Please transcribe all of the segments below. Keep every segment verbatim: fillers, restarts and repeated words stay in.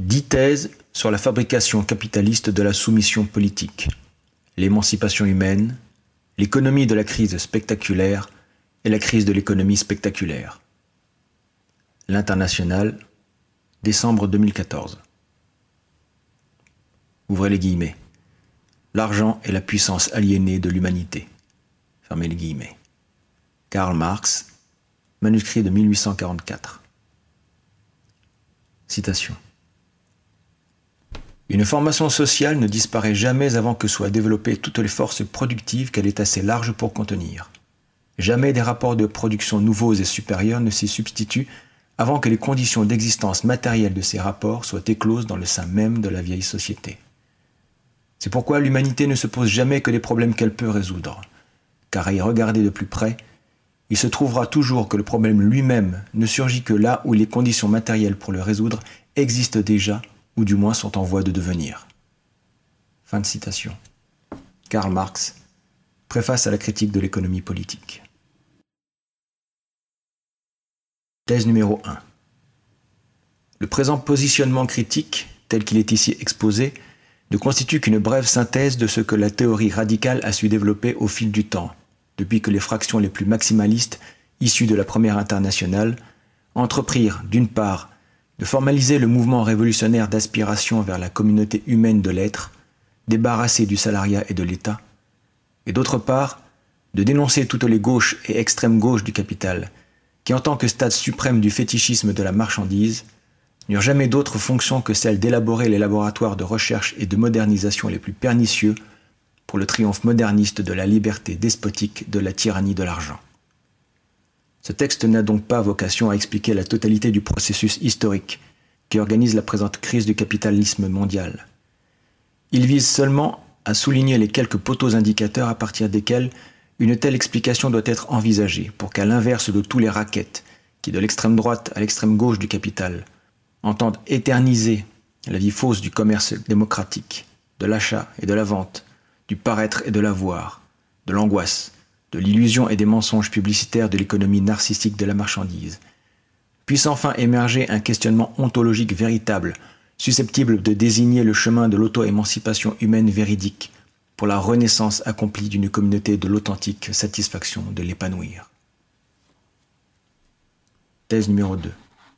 Dix thèses sur la fabrication capitaliste de la soumission politique, l'émancipation humaine, l'économie de la crise spectaculaire et la crise de l'économie spectaculaire. L'Internationale, décembre deux mille quatorze. Ouvrez les guillemets. L'argent est la puissance aliénée de l'humanité. Fermez les guillemets. Karl Marx, manuscrit de mille huit cent quarante-quatre. Citation. Une formation sociale ne disparaît jamais avant que soient développées toutes les forces productives qu'elle est assez large pour contenir. Jamais des rapports de production nouveaux et supérieurs ne s'y substituent avant que les conditions d'existence matérielle de ces rapports soient écloses dans le sein même de la vieille société. C'est pourquoi l'humanité ne se pose jamais que des problèmes qu'elle peut résoudre, car à y regarder de plus près, il se trouvera toujours que le problème lui-même ne surgit que là où les conditions matérielles pour le résoudre existent déjà, ou du moins sont en voie de devenir. Fin de citation. Karl Marx, préface à la critique de l'économie politique. Thèse numéro un. Le présent positionnement critique, tel qu'il est ici exposé, ne constitue qu'une brève synthèse de ce que la théorie radicale a su développer au fil du temps, depuis que les fractions les plus maximalistes, issues de la première internationale, entreprirent, d'une part, de formaliser le mouvement révolutionnaire d'aspiration vers la communauté humaine de l'être, débarrassée du salariat et de l'État, et d'autre part, de dénoncer toutes les gauches et extrêmes gauches du capital, qui en tant que stade suprême du fétichisme de la marchandise, n'eurent jamais d'autre fonction que celle d'élaborer les laboratoires de recherche et de modernisation les plus pernicieux pour le triomphe moderniste de la liberté despotique de la tyrannie de l'argent. Ce texte n'a donc pas vocation à expliquer la totalité du processus historique qui organise la présente crise du capitalisme mondial. Il vise seulement à souligner les quelques poteaux indicateurs à partir desquels une telle explication doit être envisagée pour qu'à l'inverse de tous les rackets qui, de l'extrême droite à l'extrême gauche du capital, entendent éterniser la vie fausse du commerce démocratique, de l'achat et de la vente, du paraître et de l'avoir, de l'angoisse, de l'illusion et des mensonges publicitaires de l'économie narcissique de la marchandise, puisse enfin émerger un questionnement ontologique véritable, susceptible de désigner le chemin de l'auto-émancipation humaine véridique pour la renaissance accomplie d'une communauté de l'authentique satisfaction de l'épanouir. Thèse numéro deux.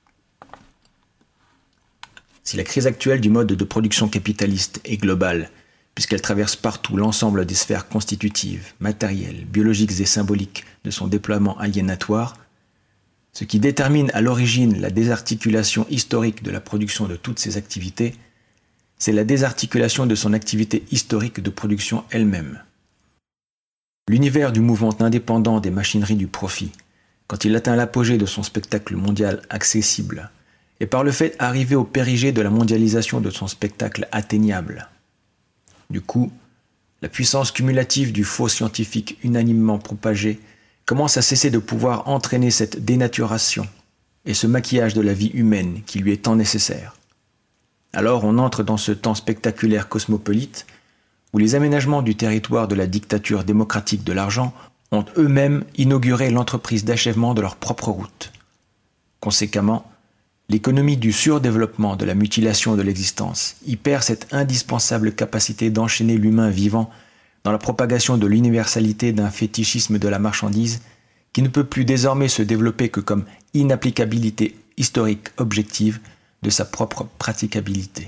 Si la crise actuelle du mode de production capitaliste est globale, puisqu'elle traverse partout l'ensemble des sphères constitutives, matérielles, biologiques et symboliques de son déploiement aliénatoire, ce qui détermine à l'origine la désarticulation historique de la production de toutes ces activités, c'est la désarticulation de son activité historique de production elle-même. L'univers du mouvement indépendant des machineries du profit, quand il atteint l'apogée de son spectacle mondial accessible, est par le fait arrivé au périgée de la mondialisation de son spectacle atteignable. Du coup, la puissance cumulative du faux scientifique unanimement propagé commence à cesser de pouvoir entraîner cette dénaturation et ce maquillage de la vie humaine qui lui est tant nécessaire. Alors on entre dans ce temps spectaculaire cosmopolite où les aménagements du territoire de la dictature démocratique de l'argent ont eux-mêmes inauguré l'entreprise d'achèvement de leur propre route. Conséquemment, l'économie du surdéveloppement de la mutilation de l'existence y perd cette indispensable capacité d'enchaîner l'humain vivant dans la propagation de l'universalité d'un fétichisme de la marchandise qui ne peut plus désormais se développer que comme inapplicabilité historique objective de sa propre praticabilité.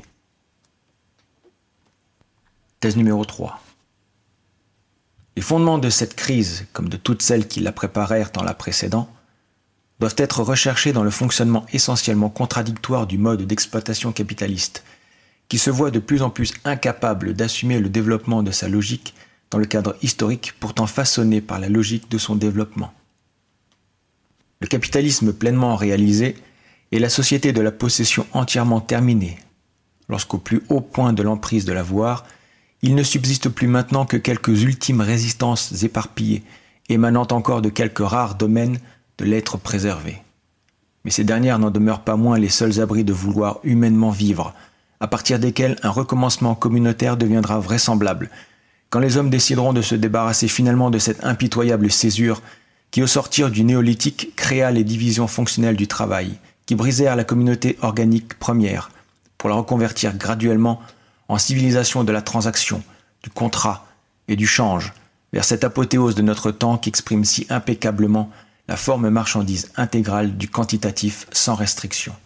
Thèse numéro trois. Les fondements de cette crise, comme de toutes celles qui la préparèrent en la précédant, doivent être recherchés dans le fonctionnement essentiellement contradictoire du mode d'exploitation capitaliste, qui se voit de plus en plus incapable d'assumer le développement de sa logique dans le cadre historique pourtant façonné par la logique de son développement. Le capitalisme pleinement réalisé est la société de la possession entièrement terminée, lorsqu'au plus haut point de l'emprise de l'avoir, il ne subsiste plus maintenant que quelques ultimes résistances éparpillées, émanant encore de quelques rares domaines de l'être préservé. Mais ces dernières n'en demeurent pas moins les seuls abris de vouloir humainement vivre, à partir desquels un recommencement communautaire deviendra vraisemblable, quand les hommes décideront de se débarrasser finalement de cette impitoyable césure qui, au sortir du néolithique, créa les divisions fonctionnelles du travail, qui brisèrent la communauté organique première, pour la reconvertir graduellement en civilisation de la transaction, du contrat et du change, vers cette apothéose de notre temps qui exprime si impeccablement la forme marchandise intégrale du quantitatif sans restriction.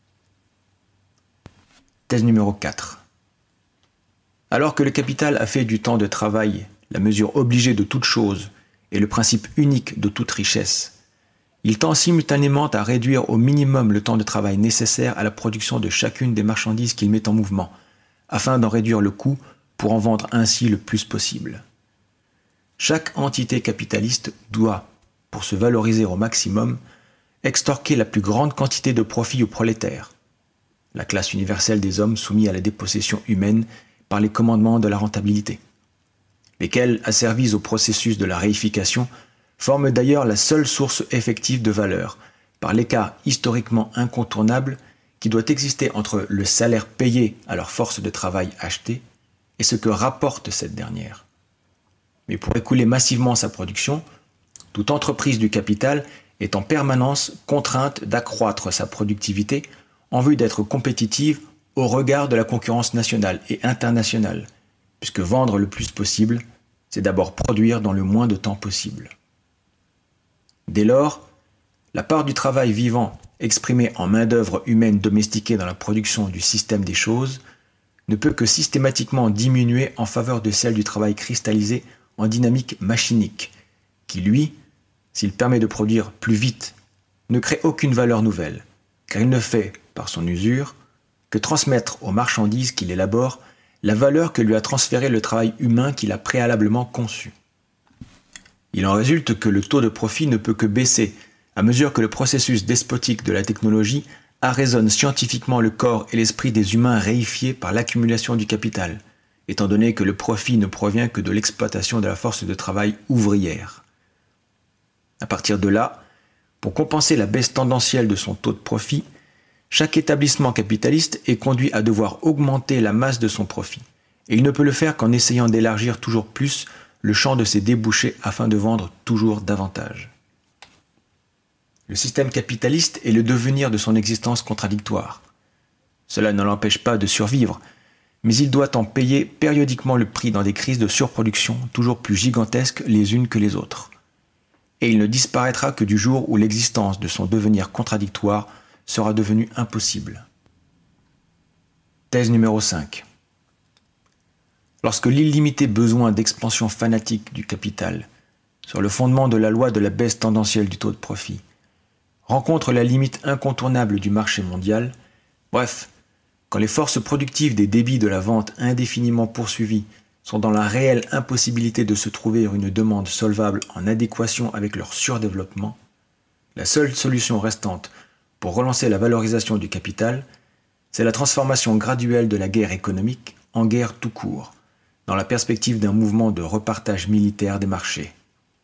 Thèse numéro quatre. Alors que le capital a fait du temps de travail la mesure obligée de toute chose et le principe unique de toute richesse, il tend simultanément à réduire au minimum le temps de travail nécessaire à la production de chacune des marchandises qu'il met en mouvement, afin d'en réduire le coût pour en vendre ainsi le plus possible. Chaque entité capitaliste doit, pour se valoriser au maximum, extorquer la plus grande quantité de profit aux prolétaires, la classe universelle des hommes soumis à la dépossession humaine par les commandements de la rentabilité, lesquels, asservis au processus de la réification, forment d'ailleurs la seule source effective de valeur, par l'écart historiquement incontournable qui doit exister entre le salaire payé à leur force de travail achetée et ce que rapporte cette dernière. Mais pour écouler massivement sa production, toute entreprise du capital est en permanence contrainte d'accroître sa productivité en vue d'être compétitive au regard de la concurrence nationale et internationale, puisque vendre le plus possible, c'est d'abord produire dans le moins de temps possible. Dès lors, la part du travail vivant exprimée en main-d'œuvre humaine domestiquée dans la production du système des choses ne peut que systématiquement diminuer en faveur de celle du travail cristallisé en dynamique machinique, qui lui, s'il permet de produire plus vite, ne crée aucune valeur nouvelle, car il ne fait, par son usure, que transmettre aux marchandises qu'il élabore la valeur que lui a transférée le travail humain qu'il a préalablement conçu. Il en résulte que le taux de profit ne peut que baisser à mesure que le processus despotique de la technologie arraisonne scientifiquement le corps et l'esprit des humains réifiés par l'accumulation du capital, étant donné que le profit ne provient que de l'exploitation de la force de travail ouvrière. À partir de là, pour compenser la baisse tendancielle de son taux de profit, chaque établissement capitaliste est conduit à devoir augmenter la masse de son profit, et il ne peut le faire qu'en essayant d'élargir toujours plus le champ de ses débouchés afin de vendre toujours davantage. Le système capitaliste est le devenir de son existence contradictoire. Cela ne l'empêche pas de survivre, mais il doit en payer périodiquement le prix dans des crises de surproduction toujours plus gigantesques les unes que les autres. Et il ne disparaîtra que du jour où l'existence de son devenir contradictoire sera devenue impossible. Thèse numéro cinq. Lorsque l'illimité besoin d'expansion fanatique du capital, sur le fondement de la loi de la baisse tendancielle du taux de profit, rencontre la limite incontournable du marché mondial, bref, quand les forces productives des débits de la vente indéfiniment poursuivis sont dans la réelle impossibilité de se trouver une demande solvable en adéquation avec leur surdéveloppement, la seule solution restante pour relancer la valorisation du capital, c'est la transformation graduelle de la guerre économique en guerre tout court, dans la perspective d'un mouvement de repartage militaire des marchés.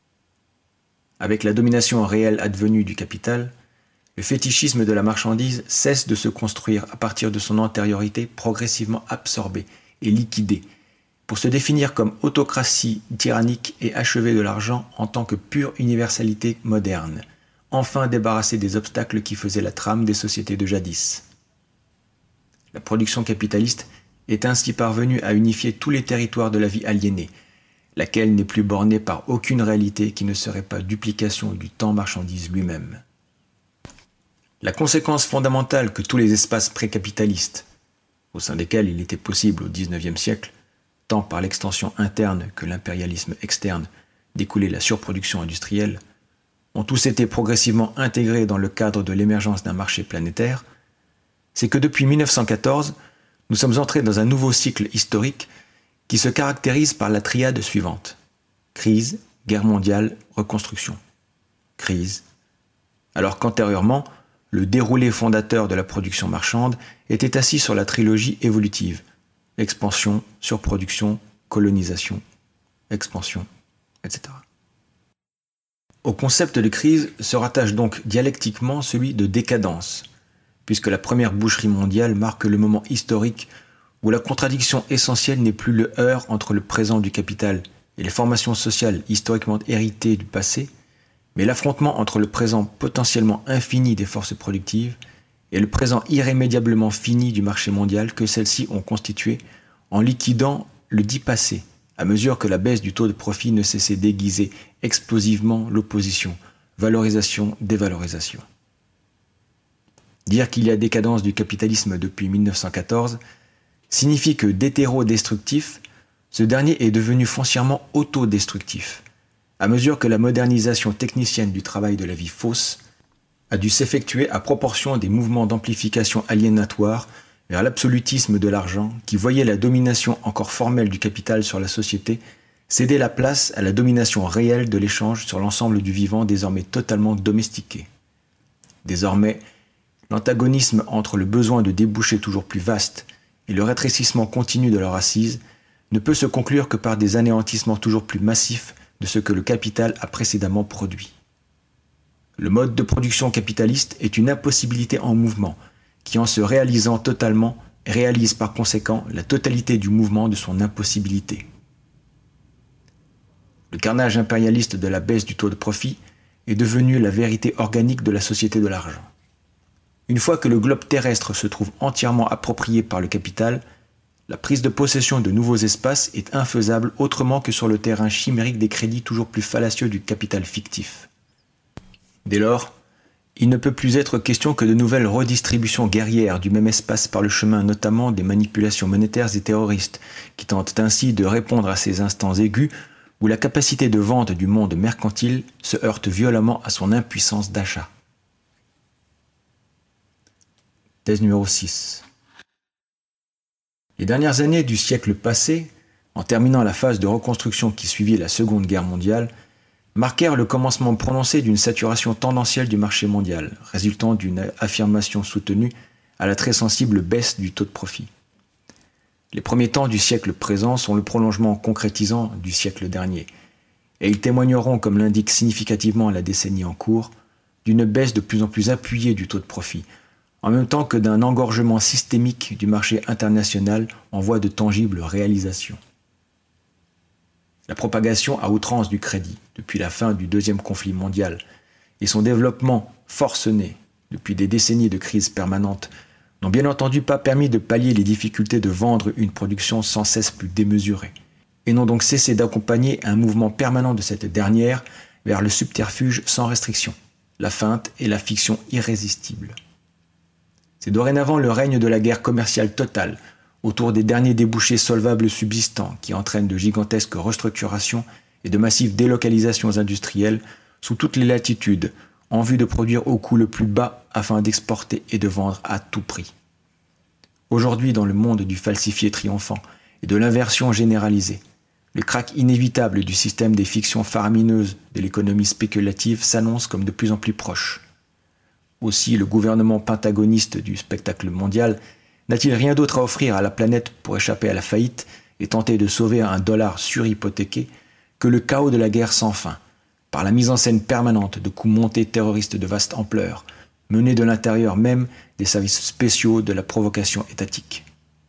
Avec la domination réelle advenue du capital, le fétichisme de la marchandise cesse de se construire à partir de son antériorité progressivement absorbée et liquidée, pour se définir comme autocratie tyrannique et achevée de l'argent en tant que pure universalité moderne, enfin débarrassée des obstacles qui faisaient la trame des sociétés de jadis. La production capitaliste est ainsi parvenue à unifier tous les territoires de la vie aliénée, laquelle n'est plus bornée par aucune réalité qui ne serait pas duplication du temps marchandise lui-même. La conséquence fondamentale que tous les espaces précapitalistes, au sein desquels il était possible au dix-neuvième siècle, tant par l'extension interne que l'impérialisme externe, d'écouler la surproduction industrielle, ont tous été progressivement intégrés dans le cadre de l'émergence d'un marché planétaire, c'est que depuis mille neuf cent quatorze, nous sommes entrés dans un nouveau cycle historique qui se caractérise par la triade suivante. Crise, guerre mondiale, reconstruction. Crise. Alors qu'antérieurement, le déroulé fondateur de la production marchande était assis sur la trilogie évolutive. Expansion, surproduction, colonisation, expansion, et cetera. Au concept de crise se rattache donc dialectiquement celui de décadence, puisque la première boucherie mondiale marque le moment historique où la contradiction essentielle n'est plus le heurt entre le présent du capital et les formations sociales historiquement héritées du passé, mais l'affrontement entre le présent potentiellement infini des forces productives et le présent irrémédiablement fini du marché mondial que celles-ci ont constitué en liquidant le dit passé, à mesure que la baisse du taux de profit ne cessait d'aiguiser explosivement l'opposition, valorisation, dévalorisation. Dire qu'il y a décadence du capitalisme depuis mille neuf cent quatorze signifie que d'hétérodestructif, ce dernier est devenu foncièrement autodestructif, à mesure que la modernisation technicienne du travail de la vie fausse a dû s'effectuer à proportion des mouvements d'amplification aliénatoire vers l'absolutisme de l'argent qui voyait la domination encore formelle du capital sur la société céder la place à la domination réelle de l'échange sur l'ensemble du vivant désormais totalement domestiqué. Désormais, l'antagonisme entre le besoin de débouchés toujours plus vastes et le rétrécissement continu de leur assise ne peut se conclure que par des anéantissements toujours plus massifs de ce que le capital a précédemment produit. Le mode de production capitaliste est une impossibilité en mouvement, qui en se réalisant totalement, réalise par conséquent la totalité du mouvement de son impossibilité. Le carnage impérialiste de la baisse du taux de profit est devenu la vérité organique de la société de l'argent. Une fois que le globe terrestre se trouve entièrement approprié par le capital, la prise de possession de nouveaux espaces est infaisable autrement que sur le terrain chimérique des crédits toujours plus fallacieux du capital fictif. Dès lors, il ne peut plus être question que de nouvelles redistributions guerrières du même espace par le chemin notamment des manipulations monétaires et terroristes, qui tentent ainsi de répondre à ces instants aigus où la capacité de vente du monde mercantile se heurte violemment à son impuissance d'achat. Thèse numéro six. Les dernières années du siècle passé, en terminant la phase de reconstruction qui suivit la Seconde Guerre mondiale, marquèrent le commencement prononcé d'une saturation tendancielle du marché mondial, résultant d'une affirmation soutenue à la très sensible baisse du taux de profit. Les premiers temps du siècle présent sont le prolongement concrétisant du siècle dernier, et ils témoigneront, comme l'indique significativement la décennie en cours, d'une baisse de plus en plus appuyée du taux de profit, en même temps que d'un engorgement systémique du marché international en voie de tangible réalisation. La propagation à outrance du crédit depuis la fin du deuxième conflit mondial et son développement forcené depuis des décennies de crise permanente n'ont bien entendu pas permis de pallier les difficultés de vendre une production sans cesse plus démesurée et n'ont donc cessé d'accompagner un mouvement permanent de cette dernière vers le subterfuge sans restriction, la feinte et la fiction irrésistible. C'est dorénavant le règne de la guerre commerciale totale autour des derniers débouchés solvables subsistants qui entraînent de gigantesques restructurations et de massives délocalisations industrielles sous toutes les latitudes en vue de produire au coût le plus bas afin d'exporter et de vendre à tout prix. Aujourd'hui, dans le monde du falsifié triomphant et de l'inversion généralisée, le krach inévitable du système des fictions faramineuses de l'économie spéculative s'annonce comme de plus en plus proche. Aussi, le gouvernement pentagoniste du spectacle mondial n'a-t-il rien d'autre à offrir à la planète pour échapper à la faillite et tenter de sauver un dollar surhypothéqué que le chaos de la guerre sans fin, par la mise en scène permanente de coups montés terroristes de vaste ampleur, menés de l'intérieur même des services spéciaux de la provocation étatique.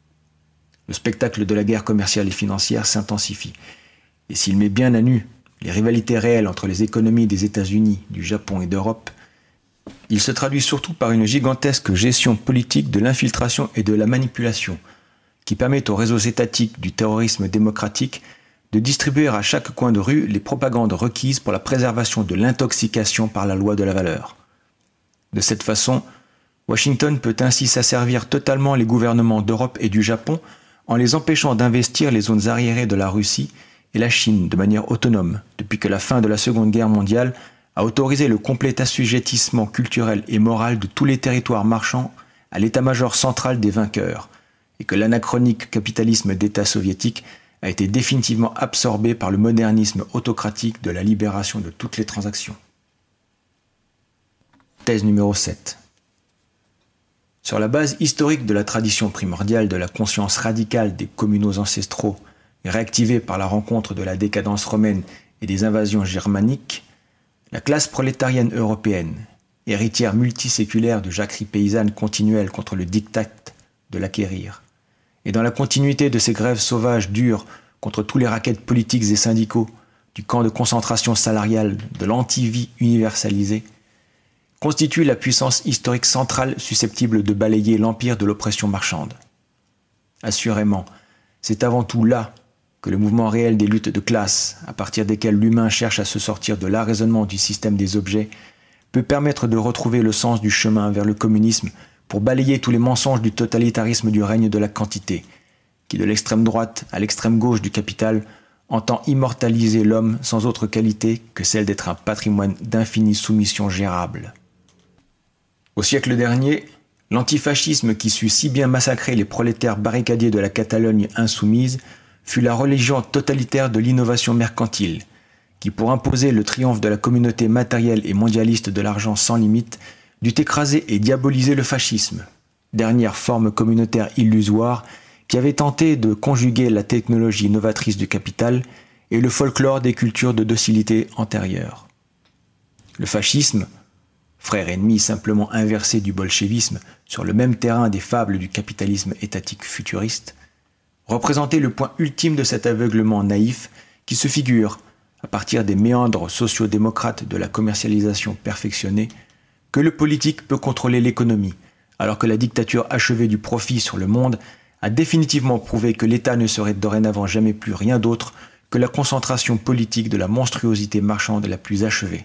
Le spectacle de la guerre commerciale et financière s'intensifie, et s'il met bien à nu les rivalités réelles entre les économies des États-Unis, du Japon et d'Europe, il se traduit surtout par une gigantesque gestion politique de l'infiltration et de la manipulation, qui permet aux réseaux étatiques du terrorisme démocratique de distribuer à chaque coin de rue les propagandes requises pour la préservation de l'intoxication par la loi de la valeur. De cette façon, Washington peut ainsi s'asservir totalement les gouvernements d'Europe et du Japon en les empêchant d'investir les zones arriérées de la Russie et la Chine de manière autonome, depuis que la fin de la Seconde Guerre mondiale a autorisé le complet assujettissement culturel et moral de tous les territoires marchands à l'état-major central des vainqueurs, et que l'anachronique capitalisme d'État soviétique a été définitivement absorbé par le modernisme autocratique de la libération de toutes les transactions. Thèse numéro sept. Sur la base historique de la tradition primordiale de la conscience radicale des communaux ancestraux et réactivée par la rencontre de la décadence romaine et des invasions germaniques, la classe prolétarienne européenne, héritière multiséculaire de jacqueries paysannes continuelles contre le diktat de l'acquérir, et dans la continuité de ces grèves sauvages dures contre tous les rackets politiques et syndicaux, du camp de concentration salariale, de l'anti-vie universalisée, constitue la puissance historique centrale susceptible de balayer l'empire de l'oppression marchande. Assurément, c'est avant tout là que le mouvement réel des luttes de classe, à partir desquelles l'humain cherche à se sortir de l'arraisonnement du système des objets, peut permettre de retrouver le sens du chemin vers le communisme pour balayer tous les mensonges du totalitarisme du règne de la quantité, qui de l'extrême droite à l'extrême gauche du capital entend immortaliser l'homme sans autre qualité que celle d'être un patrimoine d'infinie soumission gérable. Au siècle dernier, l'antifascisme qui sut si bien massacrer les prolétaires barricadiers de la Catalogne insoumise fut la religion totalitaire de l'innovation mercantile, qui pour imposer le triomphe de la communauté matérielle et mondialiste de l'argent sans limite, dut écraser et diaboliser le fascisme, dernière forme communautaire illusoire qui avait tenté de conjuguer la technologie novatrice du capital et le folklore des cultures de docilité antérieures. Le fascisme, frère ennemi simplement inversé du bolchevisme sur le même terrain des fables du capitalisme étatique futuriste, représentait le point ultime de cet aveuglement naïf qui se figure, à partir des méandres sociodémocrates de la commercialisation perfectionnée, que le politique peut contrôler l'économie, alors que la dictature achevée du profit sur le monde a définitivement prouvé que l'État ne serait dorénavant jamais plus rien d'autre que la concentration politique de la monstruosité marchande la plus achevée.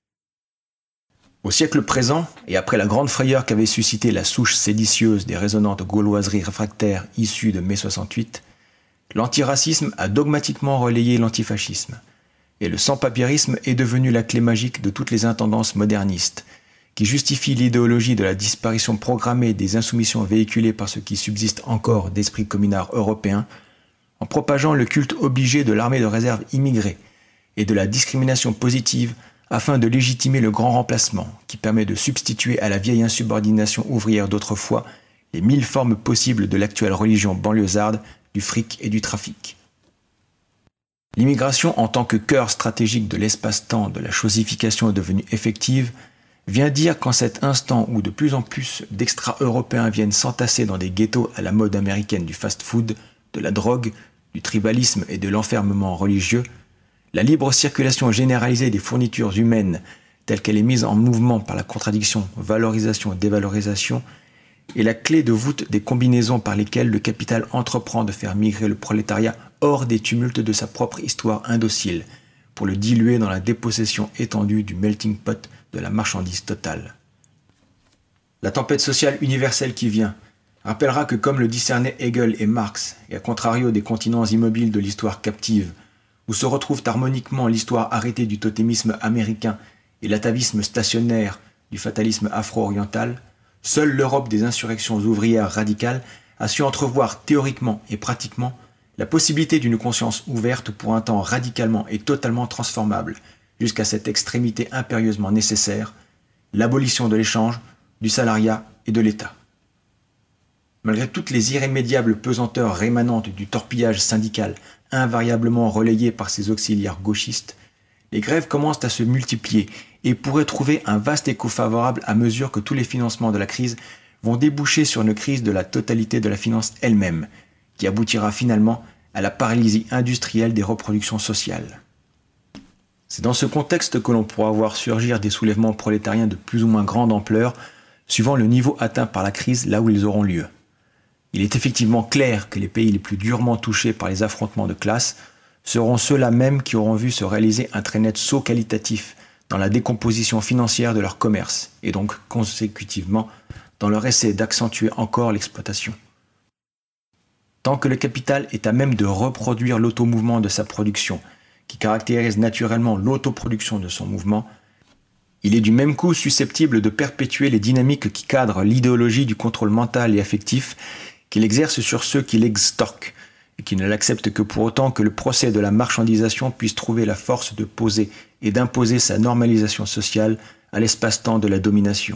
Au siècle présent, et après la grande frayeur qu'avait suscité la souche séditieuse des résonnantes gauloiseries réfractaires issues de mai soixante-huit, l'antiracisme a dogmatiquement relayé l'antifascisme, et le sans-papierisme est devenu la clé magique de toutes les intendances modernistes, qui justifient l'idéologie de la disparition programmée des insoumissions véhiculées par ce qui subsiste encore d'esprit communard européen, en propageant le culte obligé de l'armée de réserve immigrée et de la discrimination positive afin de légitimer le grand remplacement qui permet de substituer à la vieille insubordination ouvrière d'autrefois les mille formes possibles de l'actuelle religion banlieusarde, du fric et du trafic. L'immigration en tant que cœur stratégique de l'espace-temps de la chosification devenue effective vient dire qu'en cet instant où de plus en plus d'extra-européens viennent s'entasser dans des ghettos à la mode américaine du fast-food, de la drogue, du tribalisme et de l'enfermement religieux, la libre circulation généralisée des fournitures humaines, telle qu'elle est mise en mouvement par la contradiction valorisation-dévalorisation, est la clé de voûte des combinaisons par lesquelles le capital entreprend de faire migrer le prolétariat hors des tumultes de sa propre histoire indocile, pour le diluer dans la dépossession étendue du melting pot de la marchandise totale. La tempête sociale universelle qui vient rappellera que comme le discernaient Hegel et Marx, et à contrario des continents immobiles de l'histoire captive, où se retrouvent harmoniquement l'histoire arrêtée du totémisme américain et l'atavisme stationnaire du fatalisme afro-oriental, seule l'Europe des insurrections ouvrières radicales a su entrevoir théoriquement et pratiquement la possibilité d'une conscience ouverte pour un temps radicalement et totalement transformable, jusqu'à cette extrémité impérieusement nécessaire, l'abolition de l'échange, du salariat et de l'État. Malgré toutes les irrémédiables pesanteurs rémanentes du torpillage syndical invariablement relayé par ses auxiliaires gauchistes, les grèves commencent à se multiplier et pourraient trouver un vaste écho favorable à mesure que tous les financements de la crise vont déboucher sur une crise de la totalité de la finance elle-même, qui aboutira finalement à la paralysie industrielle des reproductions sociales. C'est dans ce contexte que l'on pourra voir surgir des soulèvements prolétariens de plus ou moins grande ampleur, suivant le niveau atteint par la crise là où ils auront lieu. Il est effectivement clair que les pays les plus durement touchés par les affrontements de classe seront ceux-là même qui auront vu se réaliser un très net saut qualitatif dans la décomposition financière de leur commerce, et donc consécutivement dans leur essai d'accentuer encore l'exploitation. Tant que le capital est à même de reproduire l'automouvement de sa production, qui caractérise naturellement l'autoproduction de son mouvement, il est du même coup susceptible de perpétuer les dynamiques qui cadrent l'idéologie du contrôle mental et affectif qu'il exerce sur ceux qui l'extorquent, et qui ne l'acceptent que pour autant que le procès de la marchandisation puisse trouver la force de poser et d'imposer sa normalisation sociale à l'espace-temps de la domination.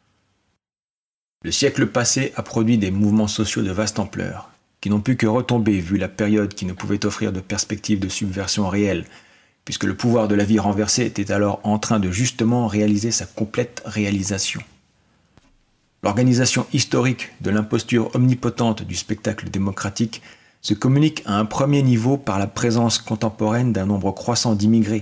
Le siècle passé a produit des mouvements sociaux de vaste ampleur, qui n'ont pu que retomber vu la période qui ne pouvait offrir de perspective de subversion réelle, puisque le pouvoir de la vie renversée était alors en train de justement réaliser sa complète réalisation. L'organisation historique de l'imposture omnipotente du spectacle démocratique se communique à un premier niveau par la présence contemporaine d'un nombre croissant d'immigrés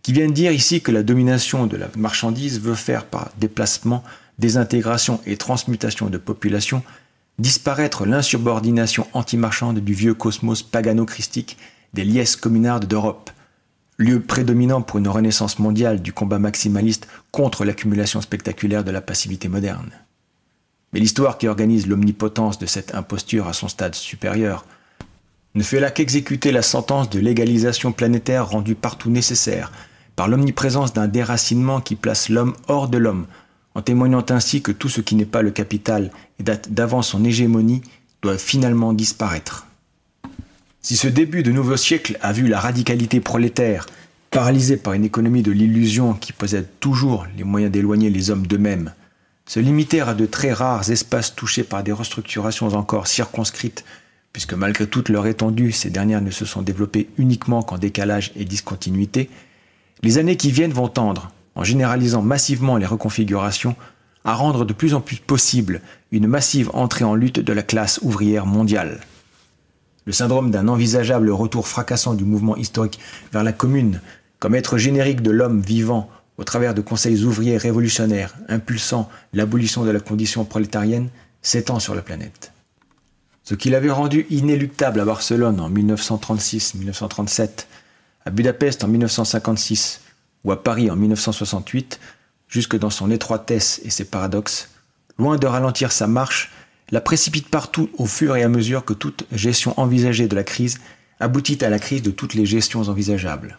qui viennent dire ici que la domination de la marchandise veut faire par déplacement, désintégration et transmutation de population disparaître l'insubordination anti-marchande du vieux cosmos pagano-christique des liesses communardes d'Europe, lieu prédominant pour une renaissance mondiale du combat maximaliste contre l'accumulation spectaculaire de la passivité moderne. Mais l'histoire qui organise l'omnipotence de cette imposture à son stade supérieur ne fait là qu'exécuter la sentence de l'égalisation planétaire rendue partout nécessaire par l'omniprésence d'un déracinement qui place l'homme hors de l'homme, en témoignant ainsi que tout ce qui n'est pas le capital et date d'avant son hégémonie doit finalement disparaître. Si ce début de nouveau siècle a vu la radicalité prolétaire paralysée par une économie de l'illusion qui possède toujours les moyens d'éloigner les hommes d'eux-mêmes, se limiter à de très rares espaces touchés par des restructurations encore circonscrites, puisque malgré toute leur étendue, ces dernières ne se sont développées uniquement qu'en décalage et discontinuité, les années qui viennent vont tendre, en généralisant massivement les reconfigurations, à rendre de plus en plus possible une massive entrée en lutte de la classe ouvrière mondiale. Le syndrome d'un envisageable retour fracassant du mouvement historique vers la commune, comme être générique de l'homme vivant au travers de conseils ouvriers révolutionnaires impulsant l'abolition de la condition prolétarienne, s'étend sur la planète. Ce qui l'avait rendu inéluctable à Barcelone en mille neuf cent trente-six mille neuf cent trente-sept, à Budapest en mille neuf cent cinquante-six ou à Paris en mille neuf cent soixante-huit, jusque dans son étroitesse et ses paradoxes, loin de ralentir sa marche, la précipite partout au fur et à mesure que toute gestion envisagée de la crise aboutit à la crise de toutes les gestions envisageables.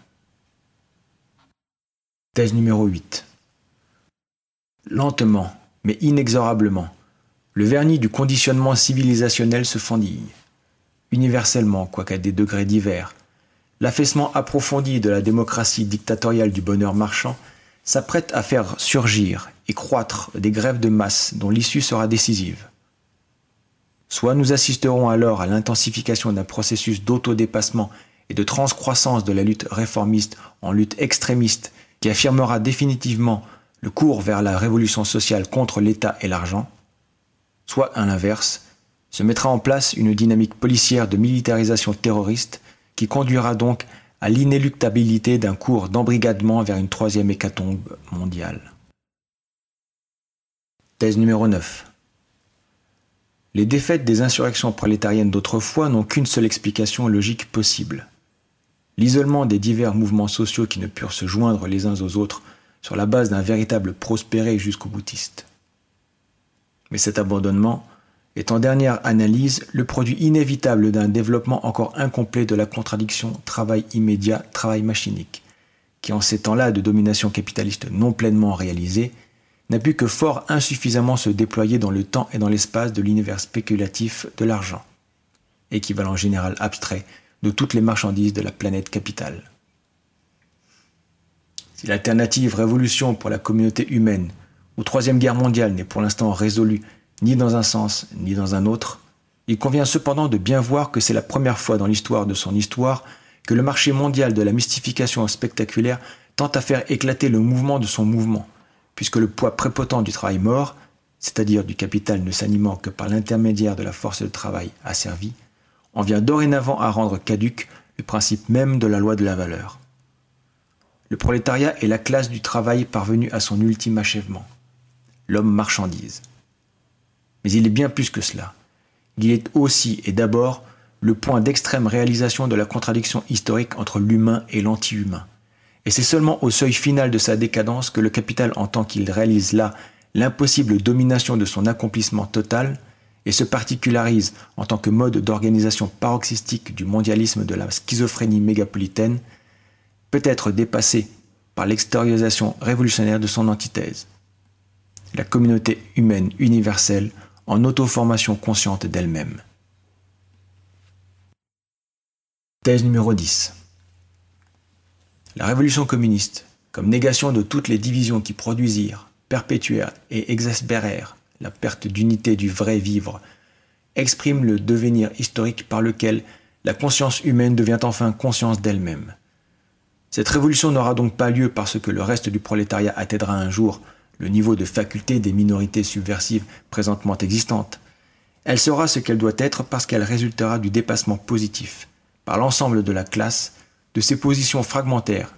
Thèse numéro huit. Lentement, mais inexorablement, le vernis du conditionnement civilisationnel se fendille. Universellement, quoiqu'à des degrés divers, l'affaissement approfondi de la démocratie dictatoriale du bonheur marchand s'apprête à faire surgir et croître des grèves de masse dont l'issue sera décisive. Soit nous assisterons alors à l'intensification d'un processus d'autodépassement et de transcroissance de la lutte réformiste en lutte extrémiste qui affirmera définitivement le cours vers la révolution sociale contre l'État et l'argent, soit, à l'inverse, se mettra en place une dynamique policière de militarisation terroriste qui conduira donc à l'inéluctabilité d'un cours d'embrigadement vers une troisième hécatombe mondiale. Thèse numéro neuf. Les défaites des insurrections prolétariennes d'autrefois n'ont qu'une seule explication logique possible. L'isolement des divers mouvements sociaux qui ne purent se joindre les uns aux autres sur la base d'un véritable prospéré jusqu'au boutiste. Mais cet abandonnement est en dernière analyse le produit inévitable d'un développement encore incomplet de la contradiction travail immédiat, travail machinique, qui en ces temps-là de domination capitaliste non pleinement réalisée, n'a pu que fort insuffisamment se déployer dans le temps et dans l'espace de l'univers spéculatif de l'argent, équivalent général abstrait de toutes les marchandises de la planète capitale. Si l'alternative révolution pour la communauté humaine ou troisième guerre mondiale n'est pour l'instant résolue ni dans un sens ni dans un autre, il convient cependant de bien voir que c'est la première fois dans l'histoire de son histoire que le marché mondial de la mystification spectaculaire tente à faire éclater le mouvement de son mouvement, puisque le poids prépotent du travail mort, c'est-à-dire du capital ne s'animant que par l'intermédiaire de la force de travail asservie, en vient dorénavant à rendre caduc le principe même de la loi de la valeur. Le prolétariat est la classe du travail parvenue à son ultime achèvement, l'homme marchandise. Mais il est bien plus que cela. Il est aussi et d'abord le point d'extrême réalisation de la contradiction historique entre l'humain et l'anti-humain. Et c'est seulement au seuil final de sa décadence que le capital entend qu'il réalise là l'impossible domination de son accomplissement total et se particularise en tant que mode d'organisation paroxystique du mondialisme de la schizophrénie mégapolitaine, peut être dépassé par l'extériorisation révolutionnaire de son antithèse. La communauté humaine universelle en auto-formation consciente d'elle-même. Thèse numéro dix. La révolution communiste, comme négation de toutes les divisions qui produisirent, perpétuèrent et exaspérèrent la perte d'unité du vrai vivre, exprime le devenir historique par lequel la conscience humaine devient enfin conscience d'elle-même. Cette révolution n'aura donc pas lieu parce que le reste du prolétariat atteindra un jour le niveau de faculté des minorités subversives présentement existantes. Elle sera ce qu'elle doit être parce qu'elle résultera du dépassement positif, par l'ensemble de la classe, de ses positions fragmentaires,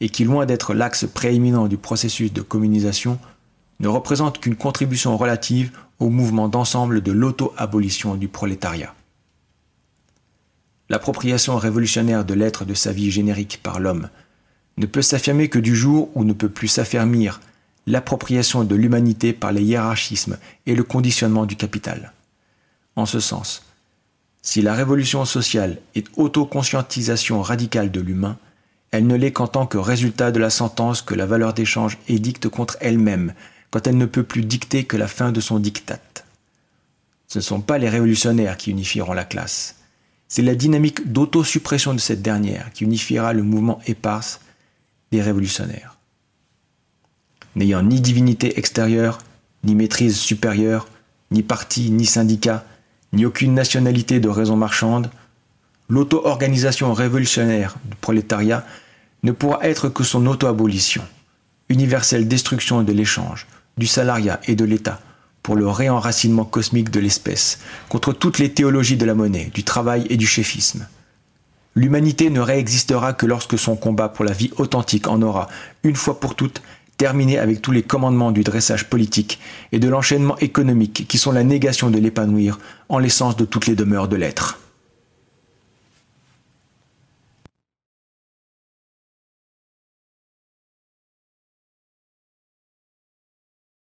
et qui, loin d'être l'axe prééminent du processus de communisation, ne représente qu'une contribution relative au mouvement d'ensemble de l'auto-abolition du prolétariat. L'appropriation révolutionnaire de l'être de sa vie générique par l'homme ne peut s'affirmer que du jour où ne peut plus s'affermir l'appropriation de l'humanité par les hiérarchismes et le conditionnement du capital. En ce sens, si la révolution sociale est autoconscientisation radicale de l'humain, elle ne l'est qu'en tant que résultat de la sentence que la valeur d'échange édicte contre elle-même, quand elle ne peut plus dicter que la fin de son diktat. Ce ne sont pas les révolutionnaires qui unifieront la classe. C'est la dynamique d'autosuppression de cette dernière qui unifiera le mouvement éparse des révolutionnaires. N'ayant ni divinité extérieure, ni maîtrise supérieure, ni parti, ni syndicat, ni aucune nationalité de raison marchande, l'auto-organisation révolutionnaire du prolétariat ne pourra être que son auto-abolition, universelle destruction de l'échange, du salariat et de l'État, pour le réenracinement cosmique de l'espèce, contre toutes les théologies de la monnaie, du travail et du chefisme. L'humanité ne réexistera que lorsque son combat pour la vie authentique en aura, une fois pour toutes, terminé avec tous les commandements du dressage politique et de l'enchaînement économique qui sont la négation de l'épanouir en l'essence de toutes les demeures de l'être.